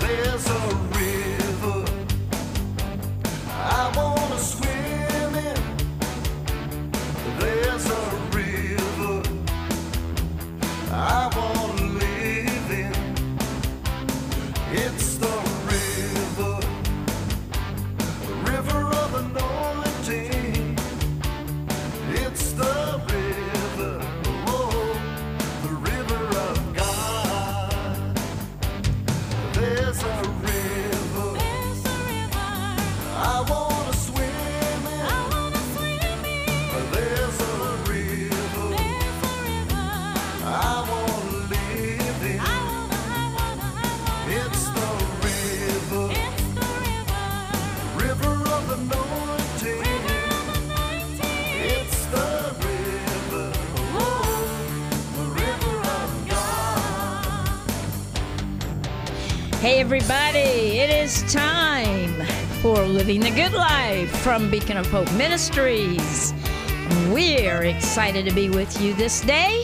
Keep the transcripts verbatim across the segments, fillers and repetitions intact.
There's a river I wanna swim in. There's a river I wanna live in. It's the river, the river of anointing. It's the river, oh, the river of God. There's a river, There's a river I wanna swim in. I wanna swim in. There's a river There's a river I wanna live in. I wanna, I wanna, I wanna. It's the river, It's the river, river of anointing. river of anointing. It's the river, oh, the river of God. Hey, everybody, it is time for Living the Good Life from Beacon of Hope Ministries. We're excited to be with you this day.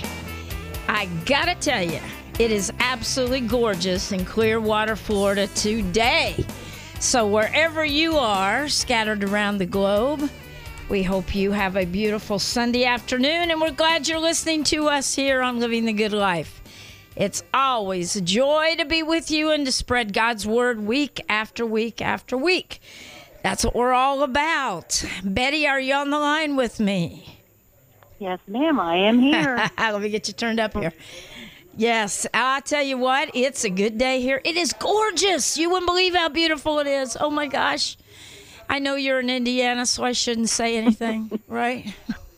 I gotta tell you, it is absolutely gorgeous in Clearwater, Florida today. So wherever you are, scattered around the globe, we hope you have a beautiful Sunday afternoon, and we're glad you're listening to us here on Living the Good Life. It's always a joy to be with you and to spread God's word week after week after week. That's what we're all about. Betty, are you on the line with me? Yes, ma'am, I am here. Let me get you turned up here. Yes, I'll tell you what, it's a good day here. It is gorgeous. You wouldn't believe how beautiful it is. Oh, my gosh. I know you're in Indiana, so I shouldn't say anything, right?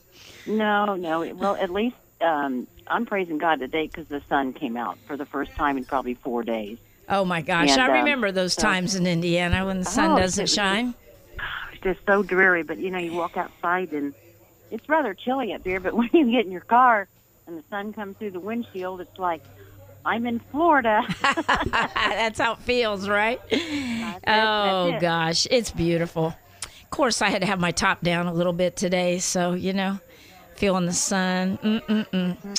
No, no. Well, at least um, I'm praising God today because the sun came out for the first time in probably four days. Oh, my gosh. And, I um, remember those so- times in Indiana when the sun Oh, doesn't it- shine. It's just so dreary, but, you know, you walk outside and it's rather chilly up here, but when you get in your car and the sun comes through the windshield, it's like, I'm in Florida. That's how it feels, right? That's it, Oh, that's it. gosh. It's beautiful. Of course, I had to have my top down a little bit today, so, you know, feeling the sun. Mm-mm-mm.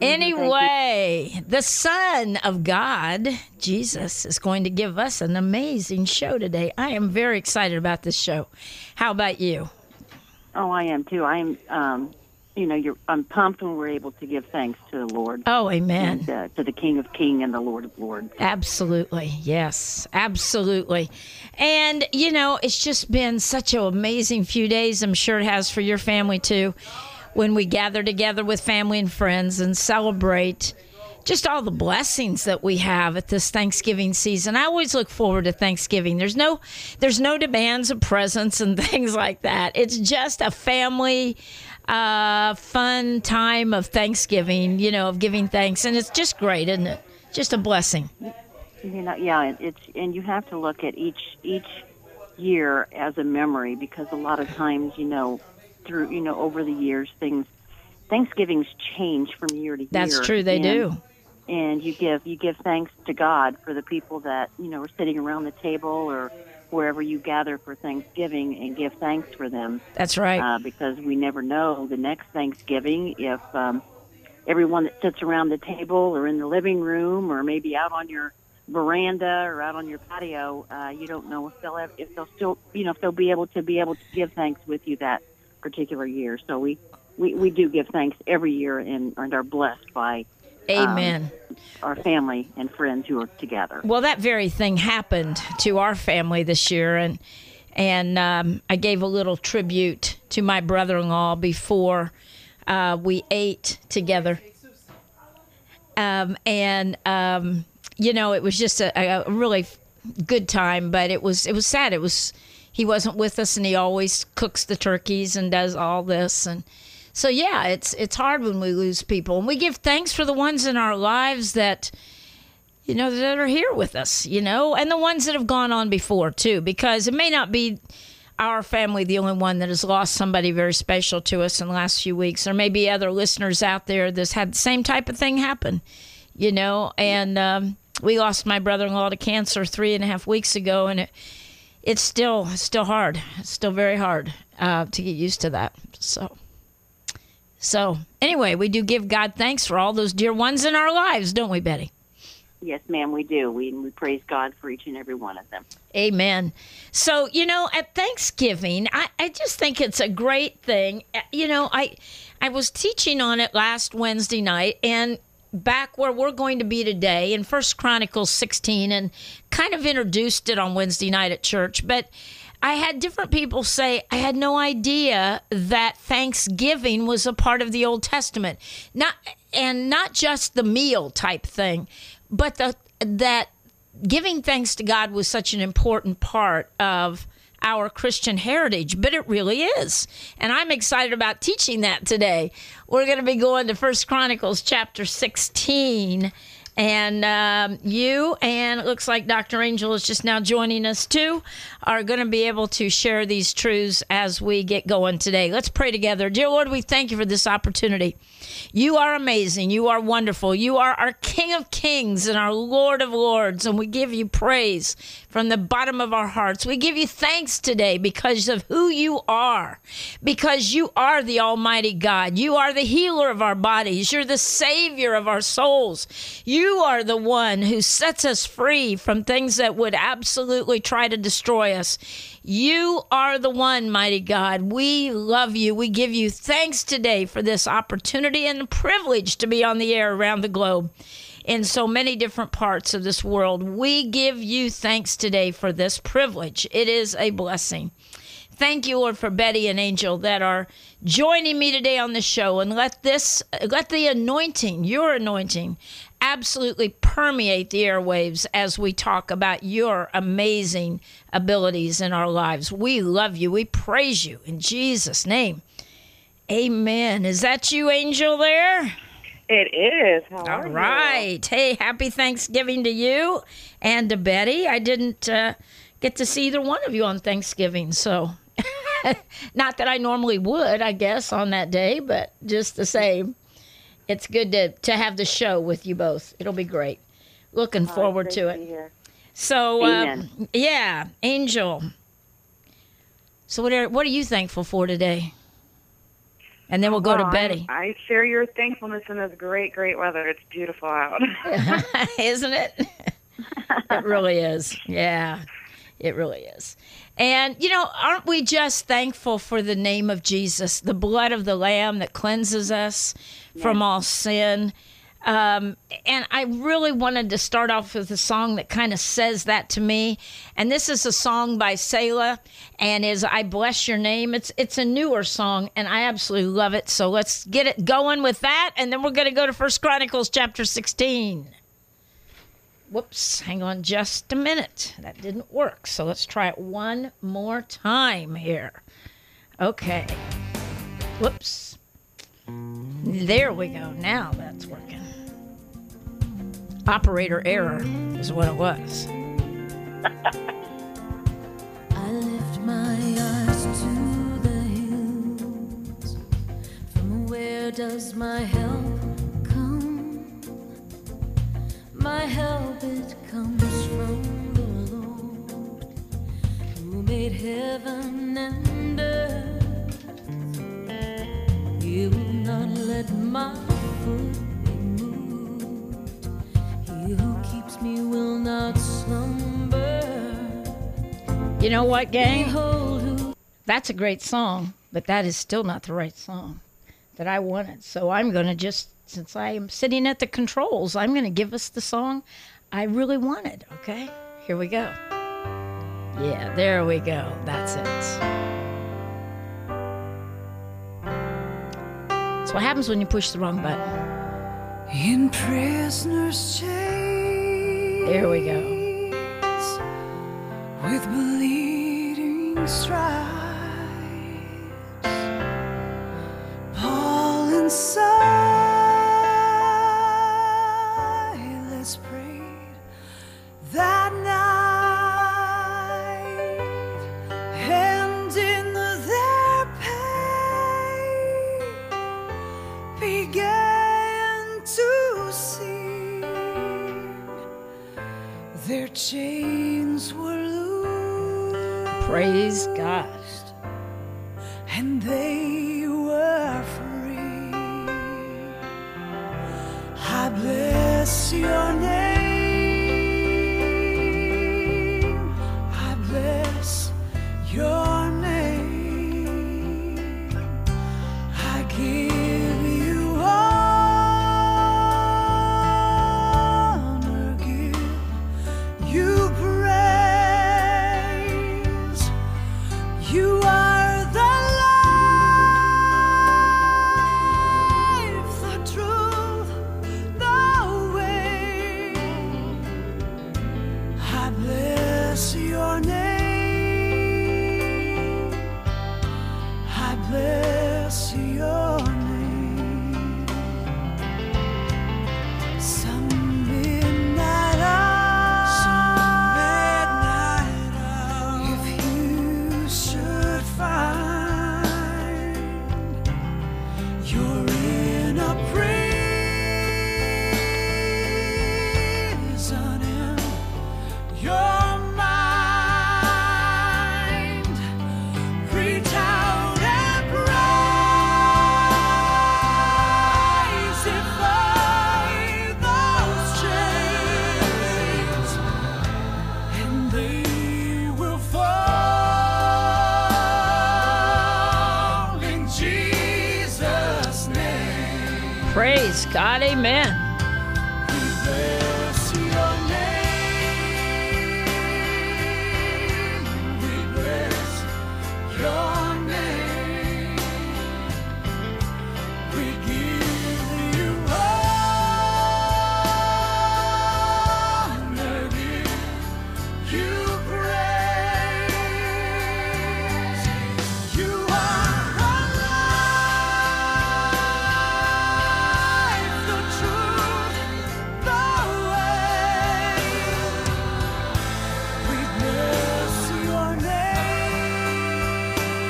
Anyway, the Son of God, Jesus, is going to give us an amazing show today. I am very excited about this show. How about you? Oh, I am too. I am, um, you know, you're, I'm pumped when we're able to give thanks to the Lord. Oh, amen. And, uh, to the King of Kings and the Lord of Lords. Absolutely. Yes, absolutely. And, you know, it's just been such an amazing few days. I'm sure it has for your family, too, when we gather together with family and friends and celebrate just all the blessings that we have at this Thanksgiving season. I always look forward to Thanksgiving. There's no there's no demands of presents and things like that. It's just a family uh, fun time of Thanksgiving, you know, of giving thanks. And it's just great, isn't it? Just a blessing. You know, yeah, and it's and you have to look at each each year as a memory because a lot of times, you know, through you know over the years, things Thanksgivings change from year to year. That's true, they and, do. And you give you give thanks to God for the people that you know are sitting around the table or wherever you gather for Thanksgiving and give thanks for them. That's right. Uh, because we never know the next Thanksgiving if um, everyone that sits around the table or in the living room or maybe out on your veranda or out on your patio, uh, you don't know if they'll have, if they'll still you know if they'll be able to be able to give thanks with you that particular year. So we, we, we do give thanks every year and, and are blessed by Amen. Um, our family and friends who are together. Well, that very thing happened to our family this year, and and um, I gave a little tribute to my brother-in-law before uh, we ate together. Um, and um, you know, it was just a, a really good time, but it was it was sad. It was he wasn't with us, and he always cooks the turkeys and does all this, and so yeah, it's it's hard when we lose people, and we give thanks for the ones in our lives that, you know, that are here with us, you know, and the ones that have gone on before too, because it may not be our family the only one that has lost somebody very special to us in the last few weeks. There may be other listeners out there that's had the same type of thing happen, you know, and um, we lost my brother-in-law to cancer three and a half weeks ago, and it, it's still it's still hard. It's still very hard uh, to get used to that. So. So, anyway, we do give God thanks for all those dear ones in our lives, don't we, Betty? Yes, ma'am, we do. We, we praise God for each and every one of them. Amen. So, you know, at Thanksgiving, I, I just think it's a great thing. Uh, You know, I I was teaching on it last Wednesday night, and back where we're going to be today in First Chronicles sixteen, and kind of introduced it on Wednesday night at church. But I had different people say, I had no idea that Thanksgiving was a part of the Old Testament. Not and not just the meal type thing, but the that giving thanks to God was such an important part of our Christian heritage, but it really is. And I'm excited about teaching that today. We're going to be going to First Chronicles chapter sixteen. And um, you, and it looks like Doctor Angel is just now joining us too, are going to be able to share these truths as we get going today. Let's pray together. Dear Lord, we thank you for this opportunity. You are amazing. You are wonderful. You are our King of Kings and our Lord of Lords, and we give you praise from the bottom of our hearts. We give you thanks today because of who you are, because you are the Almighty God. You are the healer of our bodies. You're the Savior of our souls. You are the one who sets us free from things that would absolutely try to destroy us. You are the one, mighty God. We love you. We give you thanks today for this opportunity and the privilege to be on the air around the globe in so many different parts of this world. We give you thanks today for this privilege. It is a blessing. Thank you, Lord, for Betty and Angel that are joining me today on the show. And let this, let the anointing, your anointing, absolutely permeate the airwaves as we talk about your amazing abilities in our lives. We love you. We praise you in Jesus' name. Amen. Is that you, Angel, there? It is. How All are right. Hey, happy Thanksgiving to you and to Betty. I didn't uh, get to see either one of you on Thanksgiving, so not that I normally would, I guess, on that day, but just the same. It's good to, to have the show with you both. It'll be great. Looking you? forward Great to be it. here. So, uh, Amen. yeah, Angel. So what are, what are you thankful for today? And then we'll go to Well, Betty. I, I share your thankfulness in this great, great weather. It's beautiful out. Isn't it? It really is. Yeah, it really is. And, you know, aren't we just thankful for the name of Jesus, the blood of the Lamb that cleanses us from all sin? Um, and I really wanted to start off with a song that kind of says that to me. And this is a song by Selah, and is I Bless Your Name. It's it's a newer song, and I absolutely love it. So let's get it going with that, and then we're going to go to First Chronicles chapter sixteen. Whoops, hang on just a minute. That didn't work. So let's try it one more time here. Okay. Whoops. There we go. Now that's working. Operator error is what it was. I lift my eyes to the hills. From where does my help come? My help, it comes from the Lord, who made heaven and earth. He will not let my foot be moved. He who keeps me will not slumber. You know what, gang? Behold who That's a great song, but that is still not the right song that I wanted. So I'm going to just, since I am sitting at the controls, I'm going to give us the song I really wanted, okay? Here we go. Yeah, there we go. That's it. That's what happens when you push the wrong button. In prisoner's chains, There we go. with bleeding stripes, Paul and Silas prayed that night, and in their pain began to sing. Their chains were loosed, Praise God. and they were free. I bless your name. I bless your name. I bless your name. Some midnight hour, some midnight hour, if you should find you're in a prison in your mind, reach out and rise, defy those chains, and they will fall in Jesus' name. Praise God. Amen. We bless your name. We bless your name. We give you honor, give you praise. You are alive, the truth, the way. We bless your name.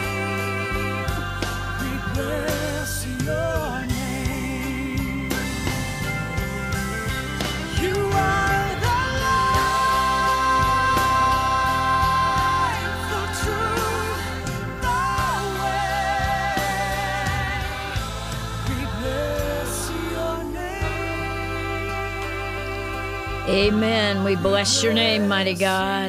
We bless your name. You are the life, the truth, the way. We bless your name. Amen. We bless your name, mighty God.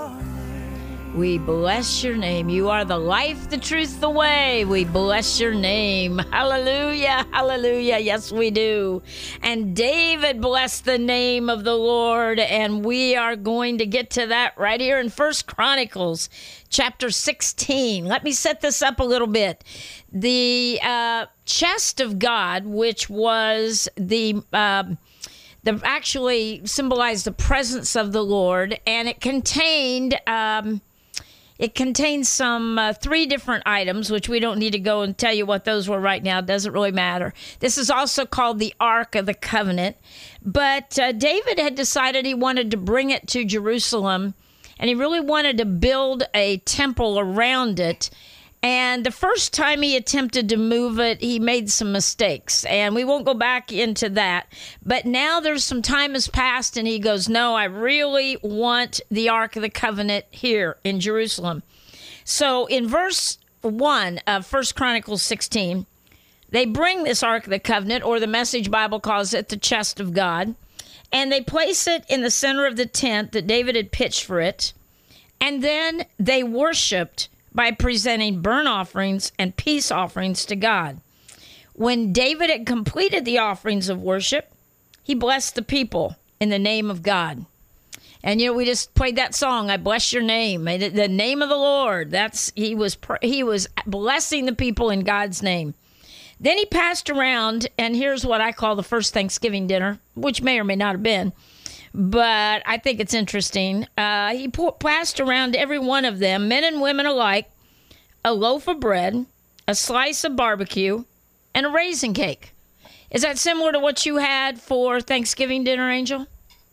We bless your name. You are the life, the truth, the way. We bless your name. Hallelujah. Hallelujah. Yes, we do. And David blessed the name of the Lord. And we are going to get to that right here in First Chronicles chapter sixteen. Let me set this up a little bit. The uh, chest of God, which was the... Um, that actually symbolized the presence of the Lord, and it contained um, it contained some uh, three different items, which we don't need to go and tell you what those were right now. It doesn't really matter. This is also called the Ark of the Covenant, but uh, David had decided he wanted to bring it to Jerusalem, and he really wanted to build a temple around it. And the first time he attempted to move it, he made some mistakes. And we won't go back into that. But now there's some time has passed, and he goes, no, I really want the Ark of the Covenant here in Jerusalem. So in verse one of First Chronicles sixteen, they bring this Ark of the Covenant, or the Message Bible calls it the chest of God, and they place it in the center of the tent that David had pitched for it. And then they worshiped by presenting burnt offerings and peace offerings to God. When David had completed the offerings of worship, he blessed the people in the name of God. And you know, we just played that song, I bless your name, the name of the Lord. That's he was he was blessing the people in God's name. Then he passed around, and here's what I call the first Thanksgiving dinner, which may or may not have been, but I think it's interesting. Uh, he passed around to every one of them, men and women alike, a loaf of bread, a slice of barbecue, and a raisin cake. Is that similar to what you had for Thanksgiving dinner, Angel?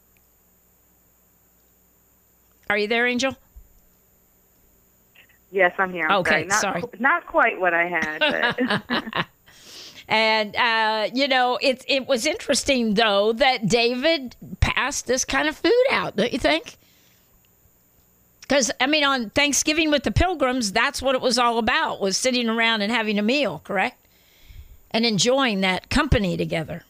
Are you there, Angel? Yes, I'm here. I'm Okay, Not, sorry. Not quite what I had, but And, uh, you know, it, it was interesting, though, that David passed this kind of food out, don't you think? Because, I mean, on Thanksgiving with the Pilgrims, that's what it was all about, was sitting around and having a meal, correct? And enjoying that company together.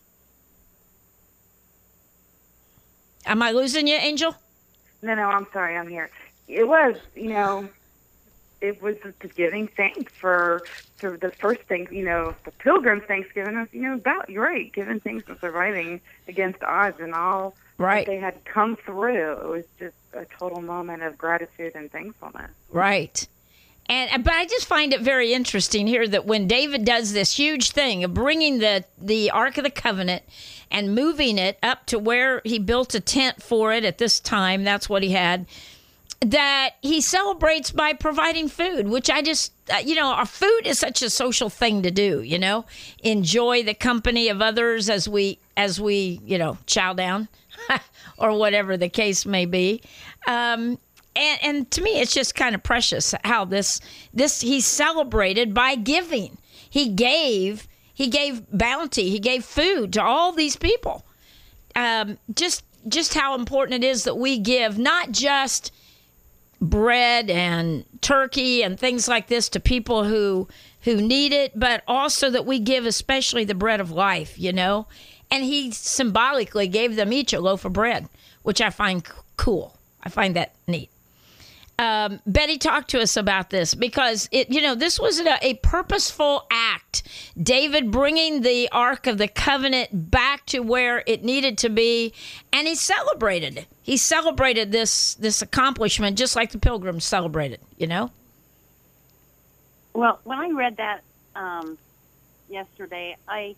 Am I losing you, Angel? no, no, I'm sorry. I'm here. It was, you know, it was giving thanks for for the first thing, you know, the Pilgrims' Thanksgiving was, you know, about, you're right, giving thanks for surviving against odds and all Right. that they had come through. It was just a total moment of gratitude and thankfulness. Right. And but I just find it very interesting here that when David does this huge thing of bringing the the Ark of the Covenant and moving it up to where he built a tent for it at this time, that's what he had, that he celebrates by providing food, which I just, uh, you know, our food is such a social thing to do, you know, enjoy the company of others as we, as we, you know, chow down or whatever the case may be. Um, and, and to me, it's just kind of precious how this, this, he celebrated by giving. He gave, he gave bounty, he gave food to all these people. Um, just, just how important it is that we give, not just bread and turkey and things like this to people who who need it, but also that we give especially the bread of life, you know. And he symbolically gave them each a loaf of bread, which I find c- cool. I find that neat. Um, Betty, talk to us about this, because it, you know, this was a, a purposeful act. David bringing the Ark of the Covenant back to where it needed to be, and he celebrated it. He celebrated this this accomplishment just like the Pilgrims celebrated, you know? Well, when I read that um, yesterday, I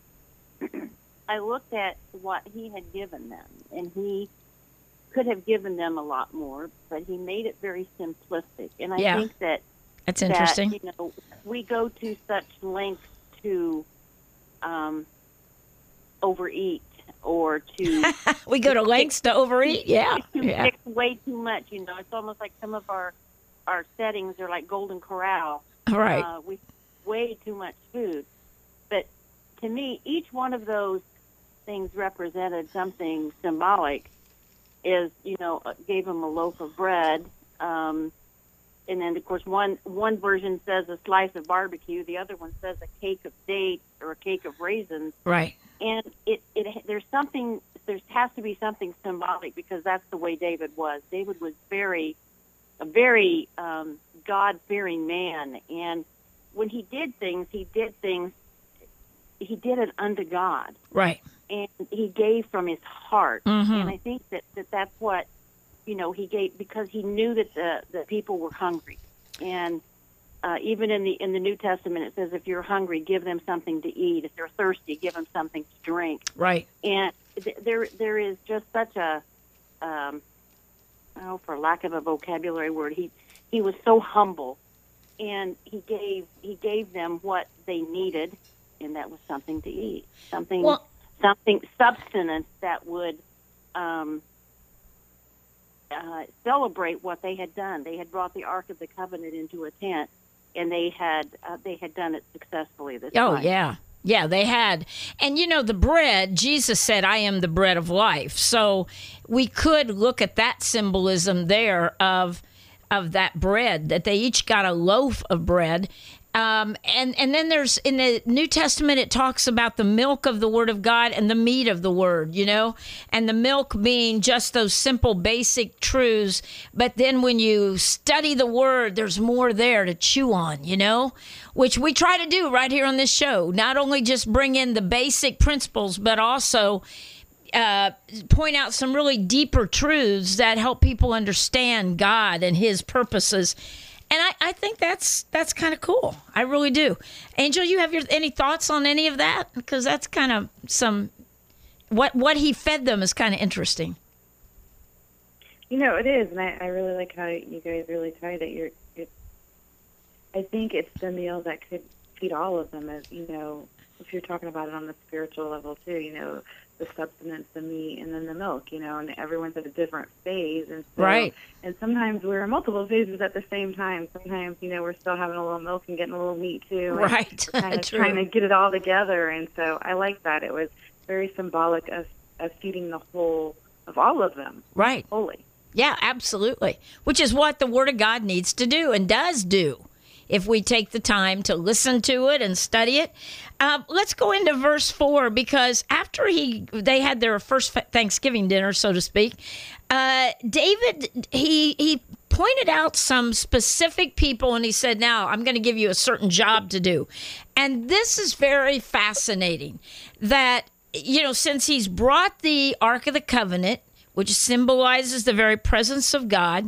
I looked at what he had given them, and he could have given them a lot more, but he made it very simplistic. And I Yeah. think that That's interesting. That, you know, we go to such lengths to um, overeat or to We go to lengths to overeat. Yeah. to Yeah. mix way too much. You know, it's almost like some of our our settings are like Golden Corral. Right. Uh, we way too much food. But to me, each one of those things represented something symbolic. Is, you know, gave him a loaf of bread, um, and then of course one one version says a slice of barbecue, the other one says a cake of dates or a cake of raisins. Right. And it, it there's something there has to be something symbolic, because that's the way David was. David was very a very um, God-fearing man, and when he did things, he did things he did it unto God. Right. And he gave from his heart. Mm-hmm. And I think that, that that's what, you know, he gave because he knew that the, the people were hungry. And uh, even in the in the New Testament, it says, if you're hungry, give them something to eat. If they're thirsty, give them something to drink. Right. And th- there there is just such a, um, oh, for lack of a vocabulary word, he he was so humble, and he gave he gave them what they needed, and that was something to eat, something. Well, something substance that would um, uh, celebrate what they had done. They had brought the Ark of the Covenant into a tent, and they had uh, they had done it successfully this Oh, time. yeah. Yeah, they had. And, you know, the bread, Jesus said, I am the bread of life. So we could look at that symbolism there of of that bread, that they each got a loaf of bread. Um, and, and then there's, in the New Testament, it talks about the milk of the Word of God and the meat of the Word, you know, and the milk being just those simple, basic truths. But then when you study the Word, there's more there to chew on, you know, which we try to do right here on this show. Not only just bring in the basic principles, but also uh, point out some really deeper truths that help people understand God and His purposes. And I, I think that's that's kind of cool. I really do. Angel, you have your any thoughts on any of that? Because that's kind of some what what he fed them is kind of interesting. You know, it is, and I, I really like how you guys really tied it. You're, it, I think it's the meal that could feed all of them, as you know, if you're talking about it on the spiritual level too. You know, the substance, the meat, and then the milk. You know, and everyone's at a different phase, and so, Right. And sometimes we're in multiple phases at the same time. Sometimes, you know, we're still having a little milk and getting a little meat too. And Right. we're kind of True. trying to get it all together, and so I like that. It was very symbolic of of feeding the whole of all of them. Right. Wholly. Yeah, absolutely. Which is what the Word of God needs to do and does do if we take the time to listen to it and study it. Uh, let's go into verse four, because after he they had their first Thanksgiving dinner, so to speak, uh, David, he he pointed out some specific people, and he said, now I'm going to give you a certain job to do. And this is very fascinating that, you know, since he's brought the Ark of the Covenant, which symbolizes the very presence of God,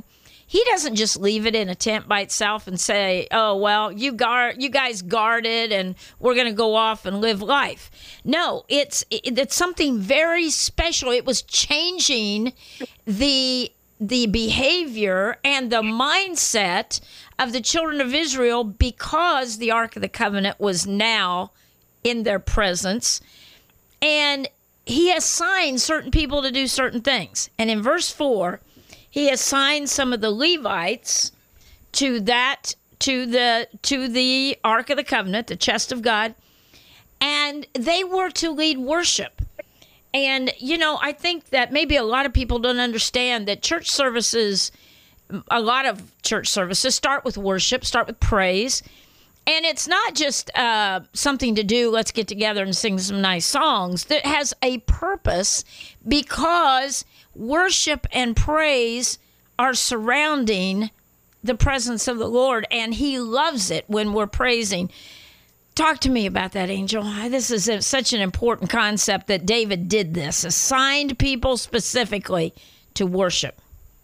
He doesn't just leave it in a tent by itself and say, "Oh, well, you guard, you guys guard it, and we're going to go off and live life." No, it's it, it's something very special. It was changing the the behavior and the mindset of the children of Israel because the Ark of the Covenant was now in their presence, and he assigned certain people to do certain things. And in verse four, he assigned some of the Levites to that to the to the Ark of the Covenant, the chest of God, and they were to lead worship. And you know, I think that maybe a lot of people don't understand that church services, a lot of church services start with worship, start with praise. And it's not just uh, something to do, let's get together and sing some nice songs. That has a purpose, because worship and praise are surrounding the presence of the Lord, and he loves it when we're praising. Talk to me about that, Angel. This is a, such an important concept that David did this, assigned people specifically to worship.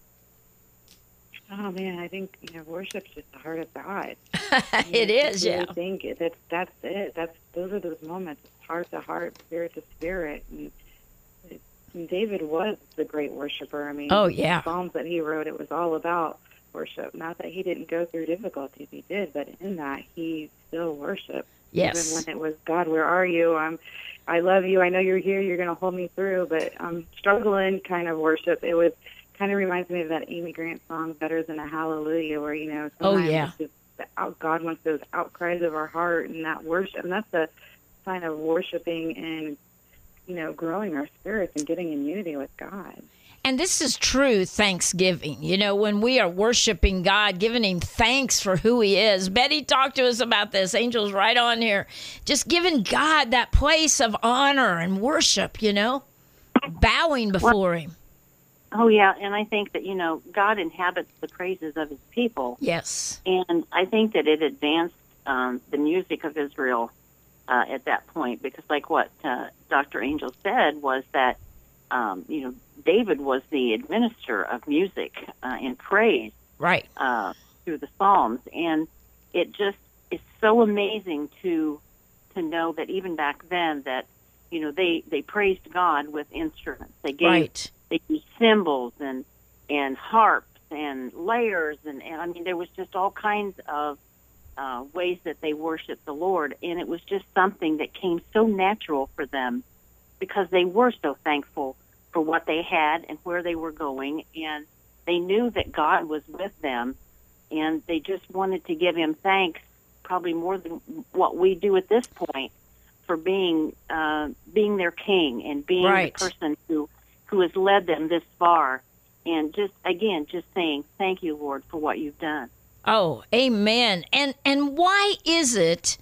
Oh man, I think you know worship's just the heart of God. It I is, really yeah. think it- that's that's it. That's those are those moments, heart to heart, spirit to spirit. And, it, and David was the great worshiper. I mean, Oh, yeah. the Psalms that he wrote, it was all about worship. Not that he didn't go through difficulties, he did, but in that he still worshiped. Yes. Even when it was, God, where are you? I'm, I love you. I know you're here. You're going to hold me through, but I'm struggling. Kind of worship. It was. Kind of reminds me of that Amy Grant song, "Better Than a Hallelujah," where you know, Oh, sometimes yeah. it's just the out, God wants those outcries of our heart, and that worship, and that's a sign of worshiping and you know, growing our spirits and getting in unity with God. And this is true Thanksgiving. You know, when we are worshiping God, giving him thanks for who he is. Betty talked to us about this. Angel's right on here. Just giving God that place of honor and worship, you know, bowing before him. Oh, yeah, and I think that, you know, God inhabits the praises of his people. Yes. And I think that it advanced um, the music of Israel uh, at that point, because like what uh, Doctor Angel said was that, um, you know, David was the administrator of music uh, in praise Right. uh, through the Psalms. And it just is so amazing to to know that even back then that, you know, they, they praised God with instruments. They gave Right. they used cymbals and and harps and layers and, and I mean there was just all kinds of uh, ways that they worshiped the Lord, and it was just something that came so natural for them because they were so thankful for what they had and where they were going, and they knew that God was with them, and they just wanted to give him thanks, probably more than what we do at this point, for being uh, being their king and being Right. the person who who has led them this far, and just, again, just saying, thank you, Lord, for what you've done. Oh, amen. And and why is it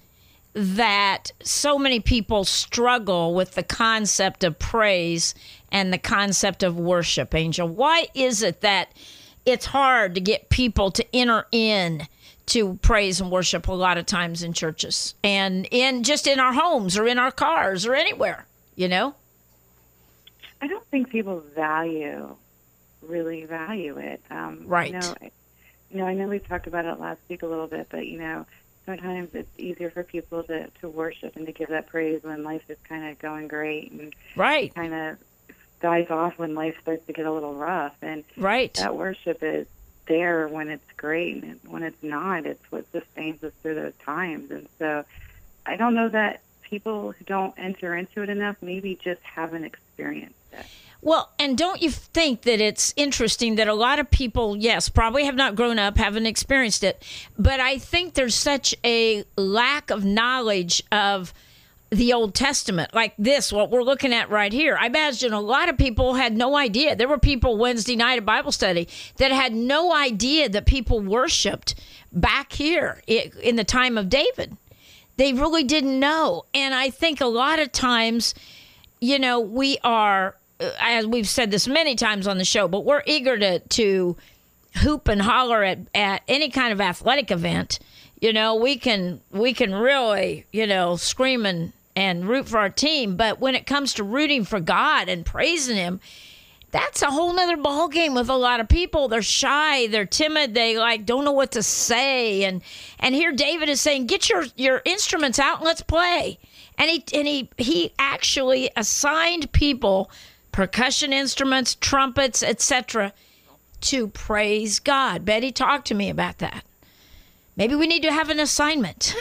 that so many people struggle with the concept of praise and the concept of worship, Angel? Why is it that it's hard to get people to enter in to praise and worship a lot of times in churches and in just in our homes or in our cars or anywhere, you know? I don't think people value, really value it. Um, Right. You know, I- you know, I know we talked about it last week a little bit, but, you know, sometimes it's easier for people to, to worship and to give that praise when life is kind of going great, and Right. kind of dies off when life starts to get a little rough. And Right. that worship is there when it's great, and when it's not, it's what sustains us through those times. And so I don't know that people who don't enter into it enough maybe just haven't experienced it. Well, and don't you think that it's interesting that a lot of people, yes, probably have not grown up, haven't experienced it, but I think there's such a lack of knowledge of the Old Testament, like this, what we're looking at right here. I imagine a lot of people had no idea. There were people Wednesday night at Bible study that had no idea that people worshiped back here i- in the time of David. They really didn't know. And I think a lot of times, you know, we are, uh, as we've said this many times on the show, but we're eager to, to hoop and holler at, at any kind of athletic event. You know, we can we can really, you know, scream and, and root for our team. But when it comes to rooting for God and praising him, that's a whole nother ball game with a lot of people. They're shy, they're timid, they like don't know what to say. And and here David is saying, get your, your instruments out and let's play. And he and he he actually assigned people percussion instruments, trumpets, et cetera, to praise God. Betty, talk to me about that. Maybe we need to have an assignment.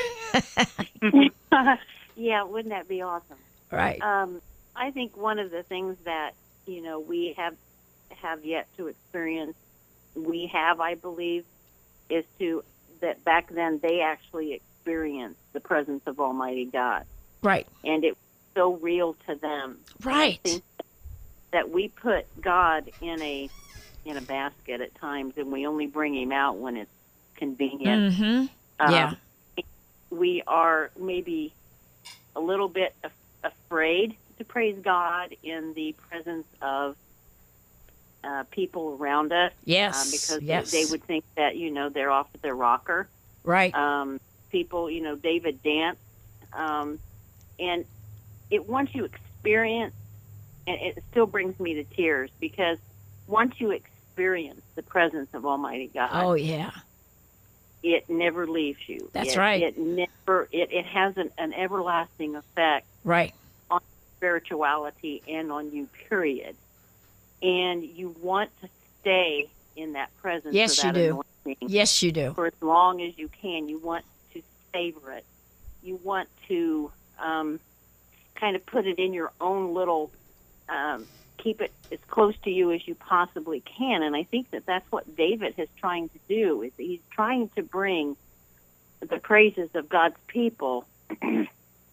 Yeah, wouldn't that be awesome? Right. Um, I think one of the things that, you know, we have have yet to experience, we have, I believe, is to, that back then they actually experienced the presence of Almighty God. Right. And it was so real to them. Right. I think that we put God in a in a basket at times, and we only bring him out when it's convenient. Mm-hmm. Um, Yeah. We are maybe a little bit af- afraid to praise God in the presence of uh, people around us. Yes. Um, because yes. they would think that, you know, they're off at their rocker. Right. Um, people, you know, David danced. Um, and it once you experience, and it still brings me to tears, because once you experience the presence of Almighty God, Oh, yeah. it never leaves you. That's It- right. It never. It, it has an, an everlasting effect Right. on spirituality and on you. Period. And you want to stay in that presence. Yes, or that you do. anointing Yes, you do. for as long as you can. You want to savor it. You want to um, kind of put it in your own little. Um, keep it as close to you as you possibly can. And I think that that's what David is trying to do, is he's trying to bring the praises of God's people, to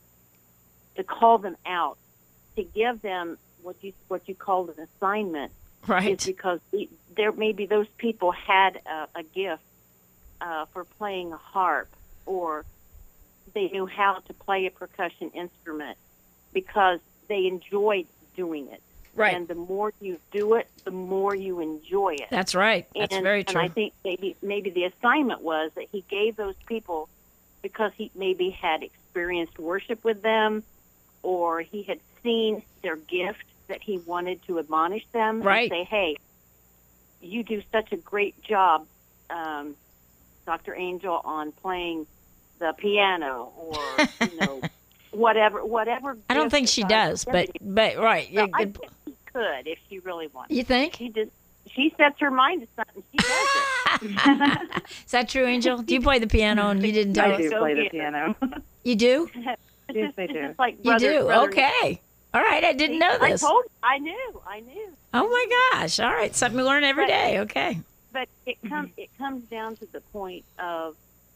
call them out, to give them what you what you called an assignment, Right. is because we, there maybe those people had a, a gift uh, for playing a harp, or they knew how to play a percussion instrument because they enjoyed doing it. Right. And the more you do it, the more you enjoy it. That's right. That's and, very and true. I think maybe maybe the assignment was that he gave those people because he maybe had experienced worship with them, or he had seen their gift that he wanted to admonish them Right. and say, hey, you do such a great job, um, Doctor Angel, on playing the piano, or, you know, whatever. whatever. I don't gift think that she God does, has but given but right. you. Yeah, Well, I good. think she could if she really wanted. You think? She just she sets her mind to something. She does it. Is that true, Angel? Do you play the piano and you didn't tell I us? do Go play the get her. piano. You do? It's Yes, just, I it's do. just like You brother, do? brother- Okay. All right. I didn't know I this. told. I knew. I knew. Oh my gosh. All right. Something we learn every But- day. Okay. But it comes. It comes down to the point of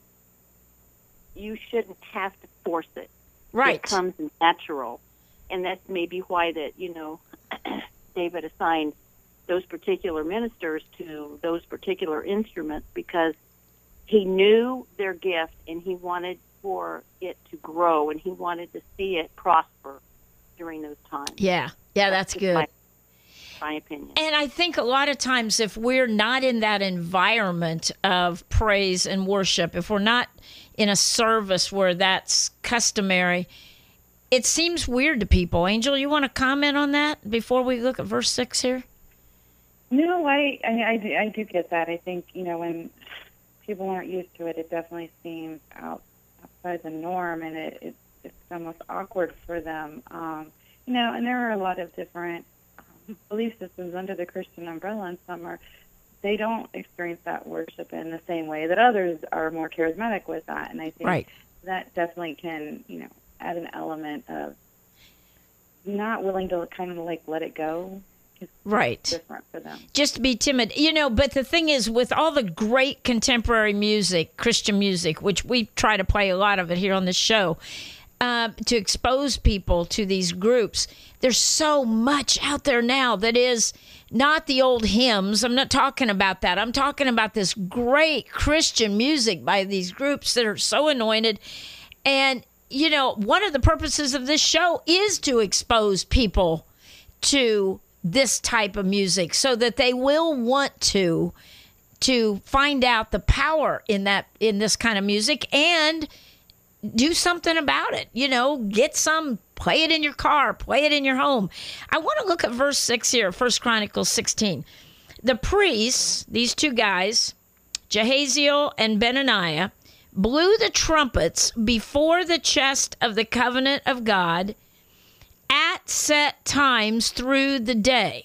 you shouldn't have to force it. Right. It comes natural, and that's maybe why that you know David assigned those particular ministers to those particular instruments, because he knew their gift and he wanted for it to grow and he wanted to see it prosper during those times. Yeah. Yeah, that's just good. My, my opinion. And I think a lot of times if we're not in that environment of praise and worship, if we're not in a service where that's customary, it seems weird to people. Angel, you want to comment on that before we look at verse six here? No, I, I, I, do, I do get that. I think, you know, when people aren't used to it, it definitely seems out, outside the norm, and it, it, it's almost awkward for them. Um, you know, and there are a lot of different um, belief systems under the Christian umbrella, and some are, they don't experience that worship in the same way that others are more charismatic with that. And I think Right. that definitely can, you know, add an element of not willing to kind of like let it go. Right. Different for them. Just to be timid. You know, but the thing is, with all the great contemporary music, Christian music, which we try to play a lot of it here on the show, uh, to expose people to these groups, there's so much out there now that is not the old hymns. I'm not talking about that. I'm talking about this great Christian music by these groups that are so anointed. And, you know, one of the purposes of this show is to expose people to this type of music so that they will want to to find out the power in that in this kind of music and do something about it. You know, get some Play it in your car. Play it in your home. I want to look at verse six here, First Chronicles sixteen. The priests, these two guys, Jehaziel and Benaniah, blew the trumpets before the chest of the covenant of God at set times through the day.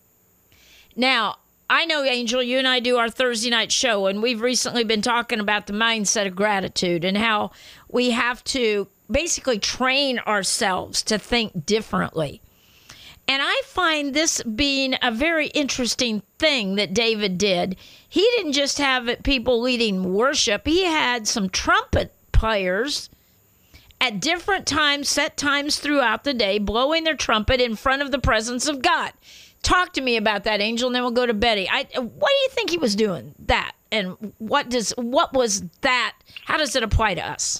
Now, I know, Angel, you and I do our Thursday night show, and we've recently been talking about the mindset of gratitude and how we have to basically train ourselves to think differently. And I find this being a very interesting thing that David did. He didn't just have people leading worship. He had some trumpet players at different times, set times throughout the day, blowing their trumpet in front of the presence of God. Talk to me about that, Angel, and then we'll go to Betty. I, what do you think he was doing that? And what does what was that? How does it apply to us?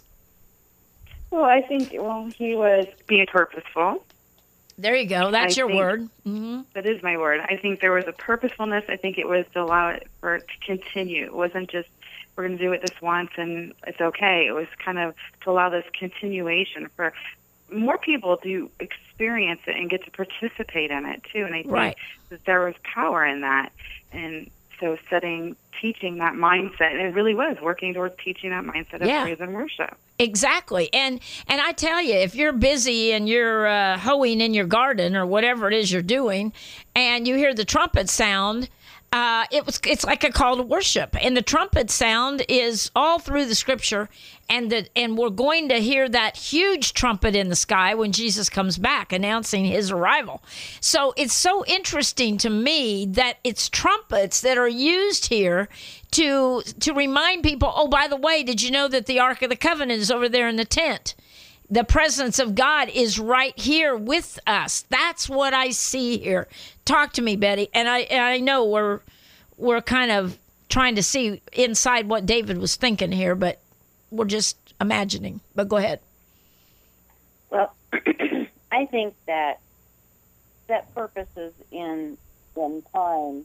Well, I think, well, he was being purposeful. There you go. That's I your think- word. Mm-hmm. That is my word. I think there was a purposefulness. I think it was to allow it for it to continue. It wasn't just, we're going to do it this once and it's okay. It was kind of to allow this continuation for more people to experience it and get to participate in it too. And I think Right. that there was power in that. And so setting, teaching that mindset, and it really was working towards teaching that mindset of Yeah. praise and worship. Exactly. And and I tell you, if you're busy and you're uh, hoeing in your garden or whatever it is you're doing, and you hear the trumpet sound, uh, it was it's like a call to worship. And the trumpet sound is all through the scripture, and the and we're going to hear that huge trumpet in the sky when Jesus comes back announcing his arrival. So it's so interesting to me that it's trumpets that are used here to to remind people, oh, by the way, did you know that the Ark of the Covenant is over there in the tent? The presence of God is right here with us. That's what I see here. Talk to me, Betty. And I and I know we're we're kind of trying to see inside what David was thinking here, but we're just imagining. But go ahead. Well, I think that set purposes in in time,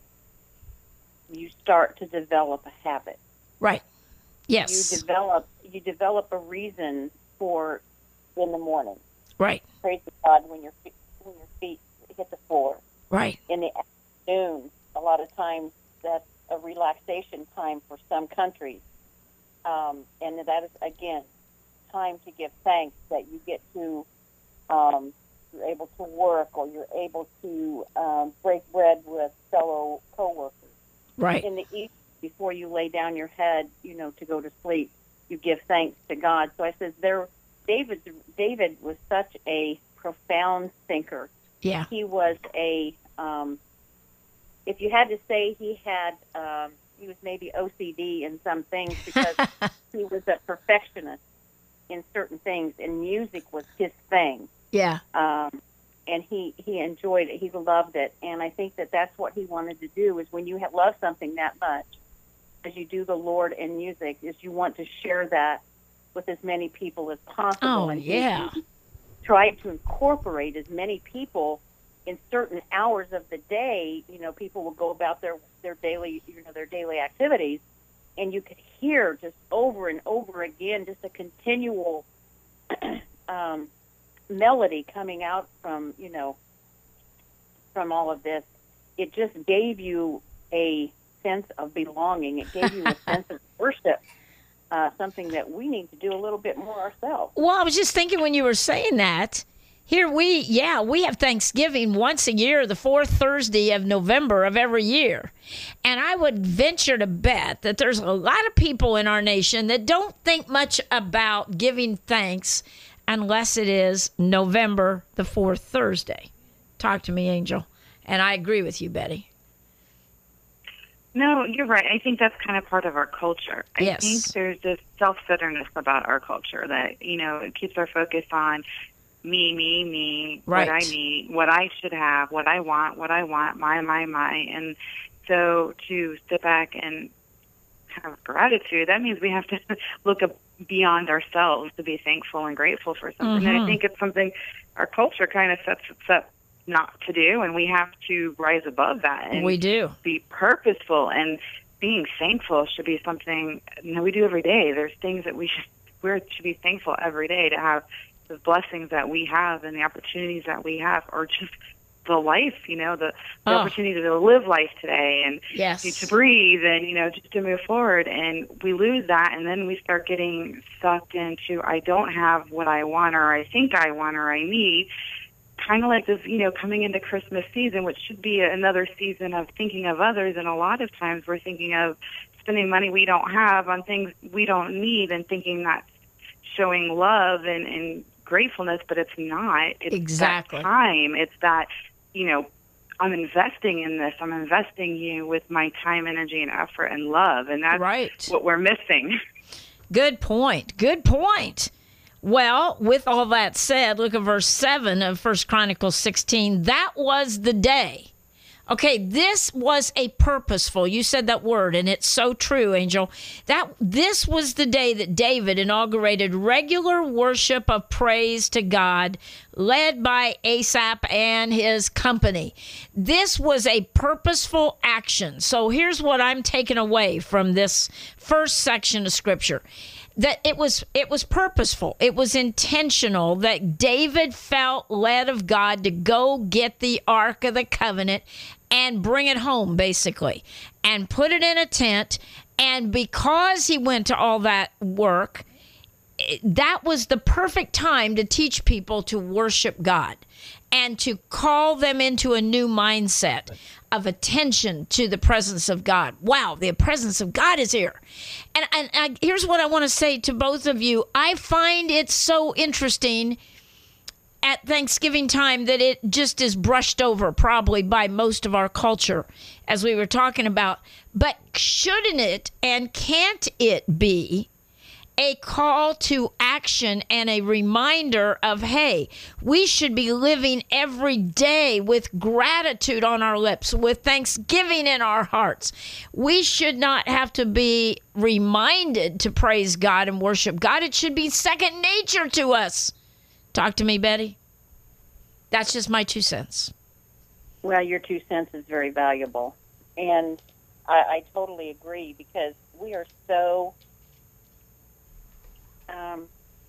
you start to develop a habit. Right. You Yes. develop you develop a reason for in the morning. Right. Praise God when your feet, when your feet hit the floor. Right. In the afternoon, a lot of times that's a relaxation time for some countries, um, and that is again time to give thanks that you get to um, you're able to work or you're able to um, break bread with fellow coworkers. Right. In the evening, before you lay down your head, you know, to go to sleep, you give thanks to God. So I said, there, David, David was such a profound thinker. Yeah. He was a, um, if you had to say he had, um, he was maybe O C D in some things because he was a perfectionist in certain things, and music was his thing. Yeah. Um, and he, he enjoyed it. He loved it. And I think that that's what he wanted to do, is when you have, love something that much, as you do the Lord and music, is you want to share that with as many people as possible. Oh, and he- yeah. he tried to incorporate as many people in certain hours of the day. You know, people will go about their, their daily, you know, their daily activities, and you could hear just over and over again just a continual um, melody coming out from, you know, from all of this. It just gave you a sense of belonging. It gave you a sense of worship, uh, something that we need to do a little bit more ourselves. Well, I was just thinking when you were saying that, here we, yeah, we have Thanksgiving once a year, the fourth Thursday of November of every year. And I would venture to bet that there's a lot of people in our nation that don't think much about giving thanks unless it is November the fourth Thursday. Talk to me, Angel. And I agree with you, Betty. No, you're right. I think that's kind of part of our culture. I Yes. think there's this self-centeredness about our culture that, you know, it keeps our focus on me, me, me, Right. what I need, what I should have, what I want, what I want, my, my, my. And so to sit back and have gratitude, that means we have to look up beyond ourselves to be thankful and grateful for something. And I Mhm. think it's something our culture kind of sets us up not to do, and we have to rise above that and We do. be purposeful. And being thankful should be something, you know, we do every day. There's things that we should we should be thankful every day to have the blessings that we have and the opportunities that we have, or just the life, you know, the, the Oh. opportunity to live life today and Yes. to breathe and, you know, just to move forward. And we lose that, and then we start getting sucked into, I don't have what I want, or I think I want, or I need. Kind of like this, you know, coming into Christmas season, which should be another season of thinking of others. And a lot of times we're thinking of spending money we don't have on things we don't need and thinking that's showing love and, and gratefulness, but it's not. It's Exactly. that time. It's that, you know, I'm investing in this. I'm investing you with my time, energy, and effort and love. And that's Right. what we're missing. Good point. Good point. Well, with all that said, look at verse seven of First Chronicles sixteen. That was the day. Okay, this was a purposeful. You said that word, and it's so true, Angel. That this was the day that David inaugurated regular worship of praise to God, led by Asaph and his company. This was a purposeful action. So here's what I'm taking away from this first section of Scripture. That it was it was purposeful. It was intentional that David felt led of God to go get the Ark of the Covenant and bring it home, basically, and put it in a tent. And because he went to all that work, that was the perfect time to teach people to worship God and to call them into a new mindset of attention to the presence of God. Wow, the presence of God is here. And, and, and here's what I want to say to both of you. I find it so interesting at Thanksgiving time that it just is brushed over probably by most of our culture, as we were talking about. But shouldn't it and can't it be a call to action and a reminder of, hey, we should be living every day with gratitude on our lips, with thanksgiving in our hearts. We should not have to be reminded to praise God and worship God. It should be second nature to us. Talk to me, Betty. That's just my two cents. Well, your two cents is very valuable. And I, I totally agree, because we are so um,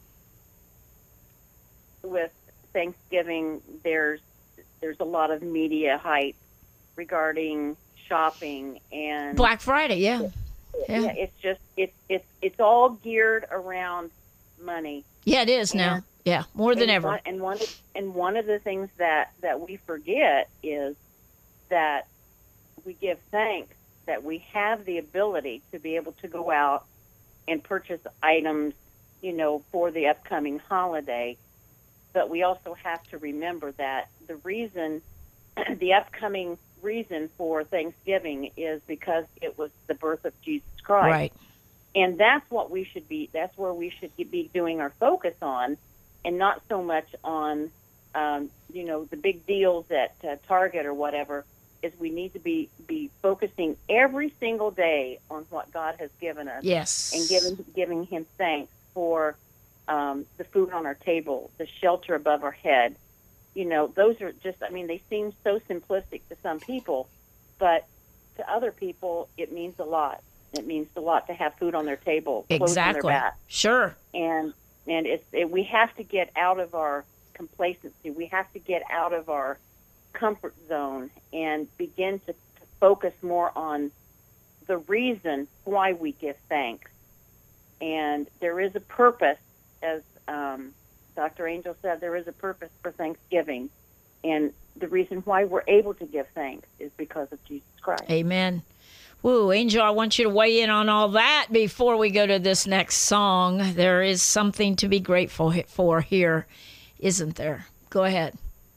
with Thanksgiving, there's there's a lot of media hype regarding shopping and Black Friday, yeah. yeah, Yeah, it's just it's it's it's all geared around money. yeah it is now. And- Yeah, more than and ever. One, and one and one of the things that, that we forget is that we give thanks that we have the ability to be able to go out and purchase items, you know, for the upcoming holiday. But we also have to remember that the reason, the upcoming reason for Thanksgiving is because it was the birth of Jesus Christ. Right. And that's what we should be, that's where we should be doing our focus on, and not so much on, um, you know, the big deals at uh, Target or whatever. Is we need to be, be focusing every single day on what God has given us. Yes. And giving, giving Him thanks for um, the food on our table, the shelter above our head. You know, those are just, I mean, they seem so simplistic to some people, but to other people, it means a lot. It means a lot to have food on their table, clothes on their Exactly. back. Sure. And and it's it, we have to get out of our complacency. We have to get out of our comfort zone and begin to, to focus more on the reason why we give thanks. And there is a purpose, as um, Doctor Angel said, there is a purpose for Thanksgiving. And the reason why we're able to give thanks is because of Jesus Christ. Amen. Woo, Angel, I want you to weigh in on all that before we go to this next song. There is something to be grateful for here, isn't there? Go ahead.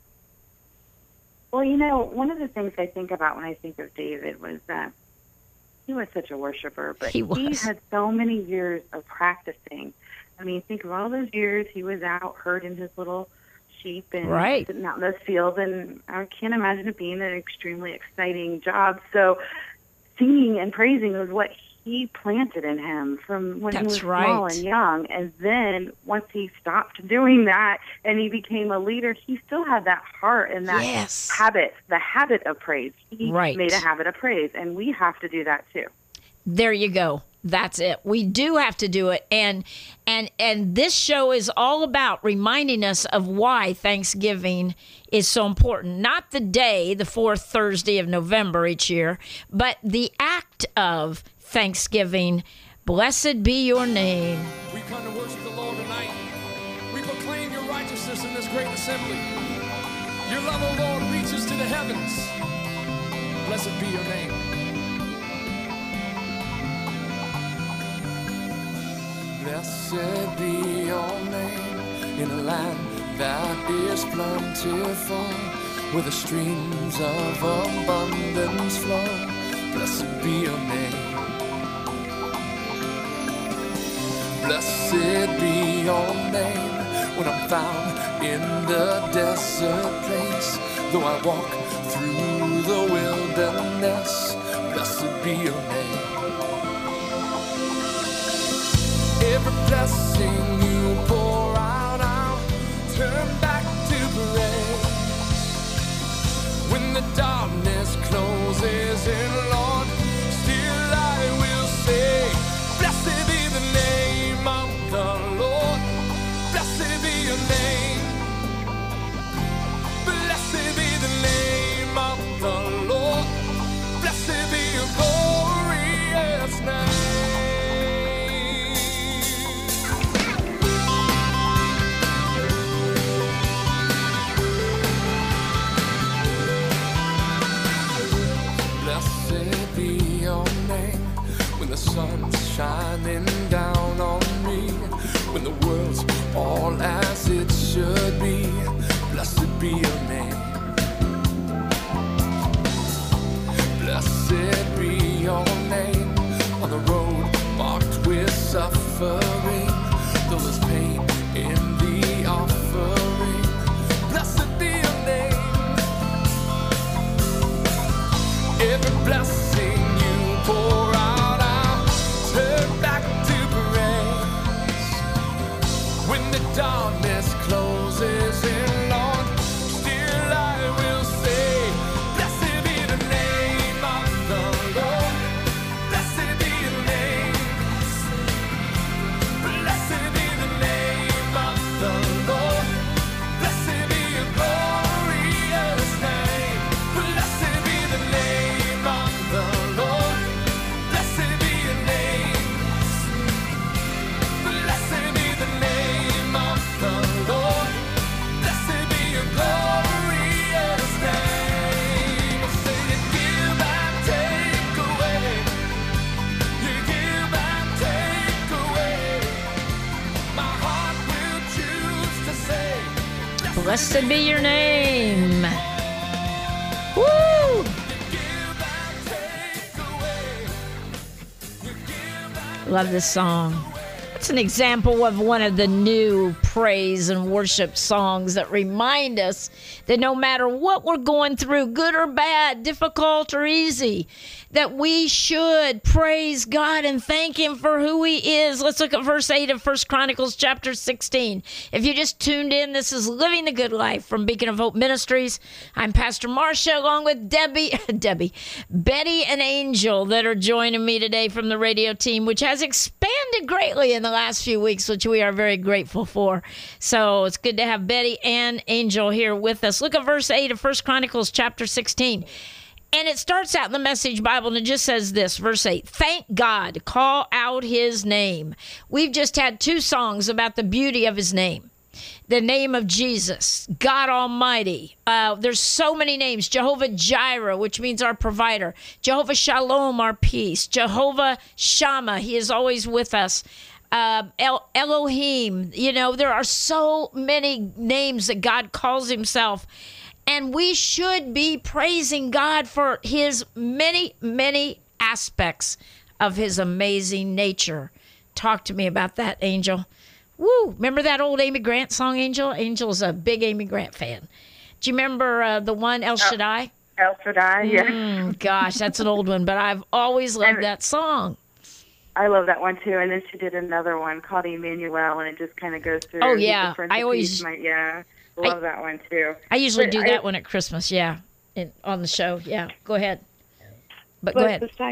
Well, you know, one of the things I think about when I think of David was that he was such a worshiper, but He was. had so many years of practicing. I mean, think of all those years he was out herding his little sheep and Right. sitting out in those fields, and I can't imagine it being an extremely exciting job. So singing and praising was what he planted in him from when he That's was small right. and young. And then once he stopped doing that and he became a leader, he still had that heart and that Yes. habit, the habit of praise. He Right. made a habit of praise, and we have to do that too. There you go. That's it. We do have to do it. And and and this show is all about reminding us of why Thanksgiving is so important. Not the day, the fourth Thursday of November each year, but the act of Thanksgiving. Blessed be your name. We come to worship the Lord tonight. We proclaim your righteousness in this great assembly. Your love, O Lord, reaches to the heavens. Blessed be your name. Blessed be your name in a land that is plentiful, where the streams of abundance flow. Blessed be your name. Blessed be your name when I'm found in the desert place. Though I walk through the wilderness, blessed be your name. Every blessing you pour out, I'll turn back to praise. When the darkness closes in, Lord, still I will say, blessed be the name of the Lord. Blessed be your name. Blessed be the name of the Lord. Blessed be your glorious name. Blessed be your name when the sun's shining down on me, when the world's all as it should be. Blessed be your name. Blessed be your name on the road marked with suffering, though there's pain in the offering. Blessed be your name. Every blessing you pour out, I'll turn back to praise. When the darkness closes in, Lord, still I will say, blessed be the name of the Lord. Blessed be your name. Blessed be the name of the Lord. Blessed be your glorious name. Blessed be the name of the Lord. Blessed be your name. Blessed be the name of the Lord. Blessed be your glorious name. Say you give and take away. You give and take away. My heart will choose to say, Blessed be your name. Woo! give and take away. Love this song. It's an example of one of the new praise and worship songs that remind us that no matter what we're going through, good or bad, difficult or easy, that we should praise God and thank Him for who He is. Let's look at verse eight of First Chronicles chapter sixteen. If you just tuned in, this is Living the Good Life from Beacon of Hope Ministries. I'm Pastor Marcia, along with Debbie, Debbie, Betty and Angel, that are joining me today from the radio team, which has expanded greatly in the last few weeks, which we are very grateful for. So it's good to have Betty and Angel here with us. Look at verse eight of First Chronicles chapter sixteen. And it starts out in the Message Bible, and it just says this, verse eight, thank God, call out His name. We've just had two songs about the beauty of His name. The name of Jesus, God Almighty. Uh, there's so many names. Jehovah Jireh, which means our provider. Jehovah Shalom, our peace. Jehovah Shammah, He is always with us. Uh, El- Elohim, you know, there are so many names that God calls Himself. And we should be praising God for His many, many aspects of His amazing nature. Talk to me about that, Angel. Woo! Remember that old Amy Grant song, Angel? Angel's a big Amy Grant fan. Do you remember uh, the one, El Shaddai? El Shaddai, yeah. Mm, gosh, that's an old one, but I've always loved that song. I love that one too. And then she did another one called Emmanuel, and it just kind of goes through. Oh, He's yeah. the Prince I of always- Peace, my- yeah, love that one too. I usually But do I- that one at Christmas, yeah, in, on the show. Yeah, go ahead. But But go ahead. the fact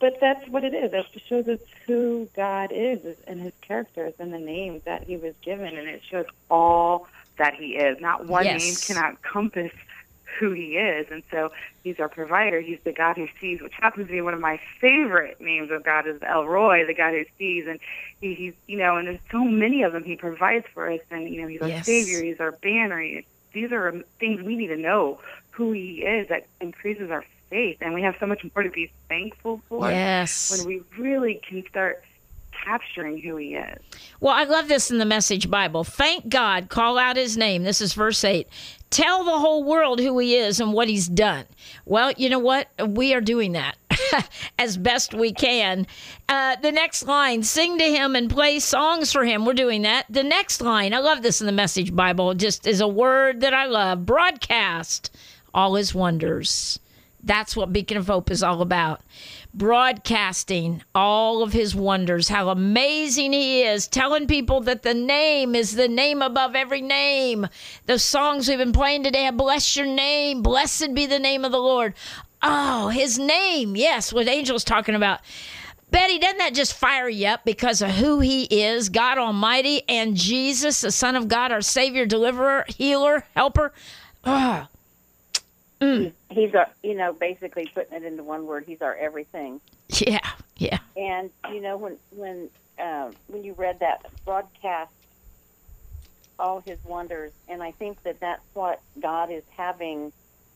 but that's what it is. It shows us who God is and his characters and the names that he was given, and it shows all that he is. Not one Yes. name cannot compass who he is. And so he's our provider. He's the God who sees, which happens to be one of my favorite names of God is El Roy, the God who sees. And he, he's, you know, and there's so many of them. He provides for us, and, you know, he's our Yes. Savior. He's our banner. He, these are things we need to know who he is that increases our faith. And we have so much more to be thankful for Yes. when we really can start capturing who he is. Well, I love this in the Message Bible. Thank God, call out his name. This is verse eight. Tell the whole world who he is and what he's done. Well, you know what? We are doing that as best we can. Uh, the next line, sing to him and play songs for him. We're doing that. The next line, I love this in the Message Bible, just is a word that I love. Broadcast all his wonders. That's what Beacon of Hope is all about. Broadcasting all of his wonders, how amazing he is, telling people that the name is the name above every name. The songs we've been playing today, bless your name, blessed be the name of the Lord. Oh, his name, yes, what Angel's talking about. Betty, doesn't that just fire you up because of who he is, God Almighty, and Jesus, the Son of God, our Savior, deliverer, healer, helper? Oh, Mm. He's our, you know, basically putting it into one word, he's our everything. yeah, yeah. And, you know, when when uh, when you read that, broadcast all his wonders, and I think that that's what God is having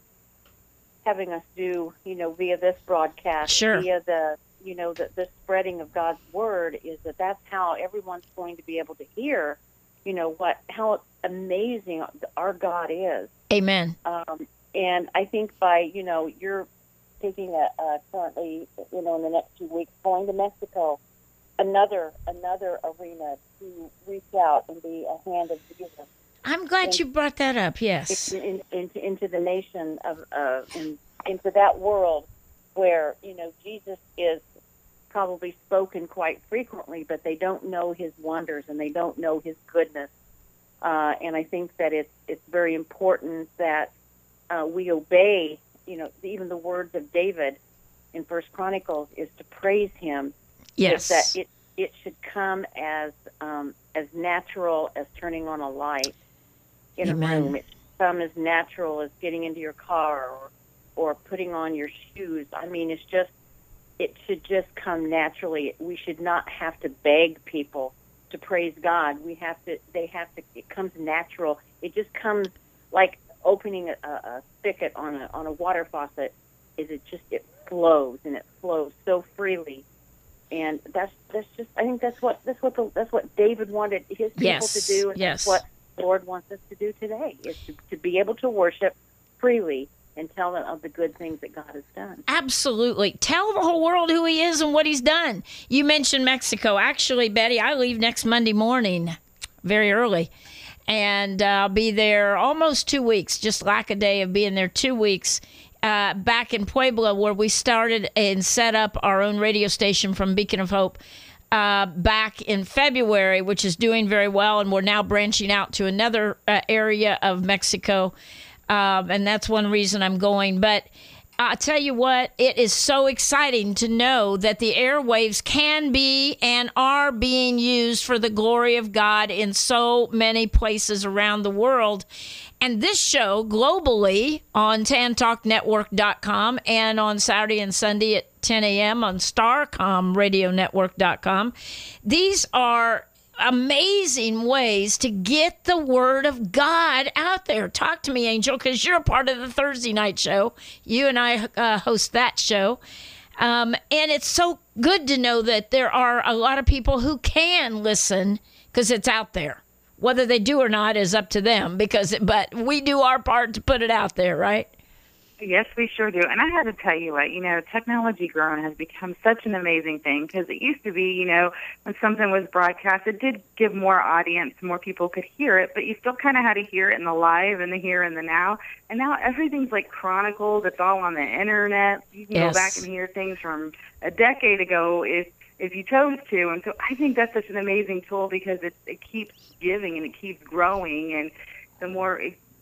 having us do, you know, via this broadcast, Sure. via the, you know, the, the spreading of God's word, is that that's how everyone's going to be able to hear, you know, what how amazing our God is. Amen. Um, And I think by, you know, you're taking a, a currently, you know, in the next few weeks, going to Mexico, another another arena to reach out and be a hand of Jesus. I'm glad And- you brought that up, yes. In, in, into, into the nation of, uh, in, into that world where, you know, Jesus is probably spoken quite frequently, but they don't know his wonders and they don't know his goodness. Uh, and I think that it's it's very important that Uh, we obey, you know, even the words of David in First Chronicles is to praise him. Yes. Is that it, it should come as um, as natural as turning on a light in Amen. a room. It should come as natural as getting into your car or, or putting on your shoes. I mean, it's just, it should just come naturally. We should not have to beg people to praise God. We have to, they have to, it comes natural. It just comes like opening a, a spigot on a on a water faucet. Is it just it flows and it flows so freely, and that's that's just I think that's what that's what the, that's what David wanted his people Yes, to do, and yes. that's what the Lord wants us to do today is to, to be able to worship freely and tell them of the good things that God has done. Absolutely. Tell the whole world who he is and what he's done. You mentioned Mexico. Actually, Betty, I leave next Monday morning, very early. And uh, I'll be there almost two weeks, just like a day of being there two weeks, uh, back in Puebla, where we started and set up our own radio station from Beacon of Hope uh, back in February, which is doing very well. And we're now branching out to another uh, area of Mexico. Um, and that's one reason I'm going. But I'll tell you what, it is so exciting to know that the airwaves can be and are being used for the glory of God in so many places around the world. And this show globally on tan talk network dot com and on Saturday and Sunday at ten a.m. on starcom radio network dot com. These are amazing ways to get the word of God out there. Talk to me, Angel, because you're a part of the Thursday night show. You and I uh, host that show. Um, and it's so good to know that there are a lot of people who can listen because it's out there. Whether they do or not is up to them, because but we do our part to put it out there, right? Yes, we sure do. And I had to tell you what, you know, technology growing has become such an amazing thing, because it used to be, you know, when something was broadcast, it did give more audience, more people could hear it, but you still kind of had to hear it in the live and the here and the now. And now everything's like chronicled. It's all on the internet. You can Yes. go back and hear things from a decade ago if if you chose to. And so I think that's such an amazing tool, because it, it keeps giving and it keeps growing. And the more it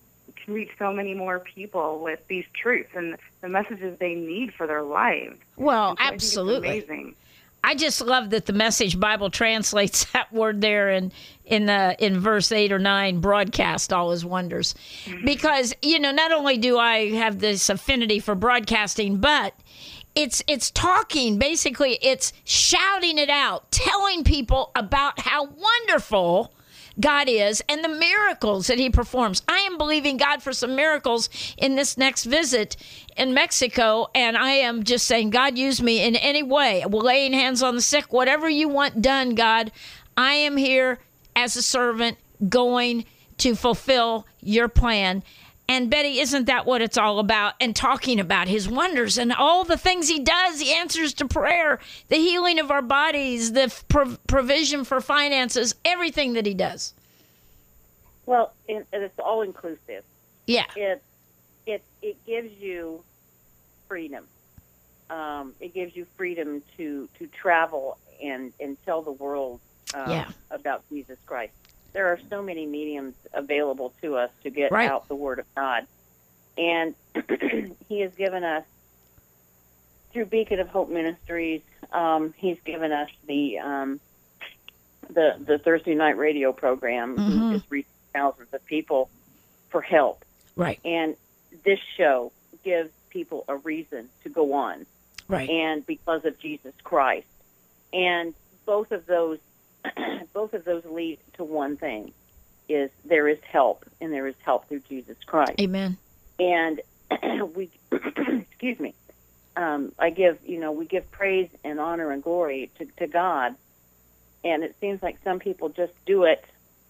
reach so many more people with these truths and the messages they need for their lives. Well, And so I think it's absolutely. amazing. I just love that the Message Bible translates that word there in in the in verse eight or nine, broadcast all his wonders. Because, you know, not only do I have this affinity for broadcasting, but it's it's talking, basically it's shouting it out, telling people about how wonderful God is and the miracles that he performs. I am believing God for some miracles in this next visit in Mexico, and I am just saying, God, use me in any way. We're laying hands on the sick, whatever you want done, God. I am here as a servant going to fulfill your plan. And Betty, isn't that what it's all about? And talking about his wonders and all the things he does, the answers to prayer, the healing of our bodies, the prov- provision for finances, everything that he does. Well, it, it's all inclusive. Yeah. It it it gives you freedom. Um, it gives you freedom to to travel and and tell the world um, Yeah. about Jesus Christ. There are so many mediums available to us to get Right. out the Word of God. And he has given us, through Beacon of Hope Ministries, um, he's given us the um, the the Thursday night radio program, Mhm. who just reached thousands of people for help. Right. And this show gives people a reason to go on, Right. and because of Jesus Christ. And both of those both of those lead to one thing, is there is help, and there is help through Jesus Christ. Amen. And we, excuse me, um, I give, you know, we give praise and honor and glory to, to God, and it seems like some people just do it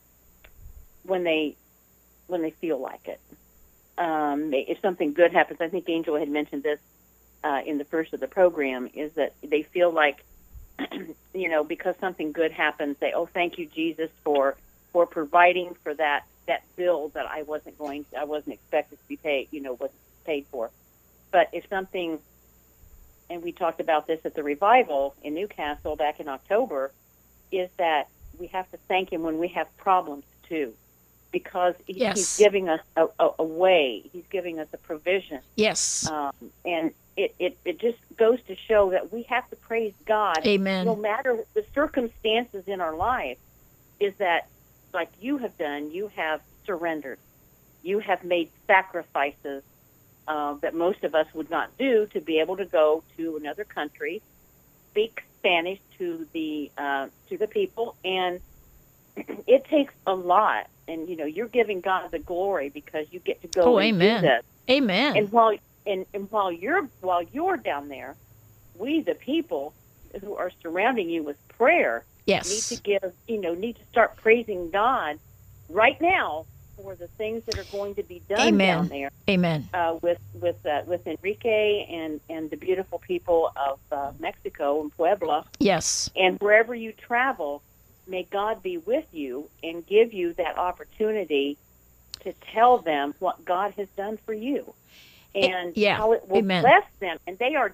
when they when they feel like it. Um, they, if something good happens, I think Angel had mentioned this uh, in the first of the program, is that they feel like, you know, because something good happens, they, oh, thank you, Jesus, for for providing for that that bill that I wasn't going, I wasn't expected to be paid, you know, wasn't paid for. But if something, and we talked about this at the revival in Newcastle back in October, is that we have to thank him when we have problems too, because he, Yes. he's giving us a, a, a way, he's giving us a provision. Yes. Um, and it, it, it just goes to show that we have to praise God. Amen. No matter the circumstances in our life, is that, like you have done, you have surrendered. You have made sacrifices uh, that most of us would not do to be able to go to another country, speak Spanish to the uh, to the people, and it takes a lot. And you know, you're giving God the glory because you get to go Oh, and amen. do this. Amen. And while and, and while you're while you're down there, we the people who are surrounding you with prayer yes. need to give you know need to start praising God right now for the things that are going to be done Amen. down there Amen. uh, with with uh, with Enrique and and the beautiful people of uh, Mexico and Puebla, Yes. and wherever you travel, may God be with you and give you that opportunity to tell them what God has done for you. And yeah. how it will Amen. bless them. And they are